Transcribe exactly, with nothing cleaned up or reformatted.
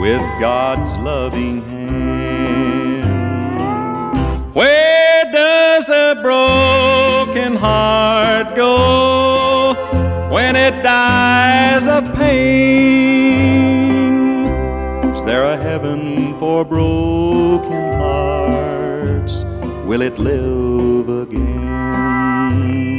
with God's loving hand. Where does a broken heart go when it dies of pain? Is there a heaven for broken hearts? Will it live again?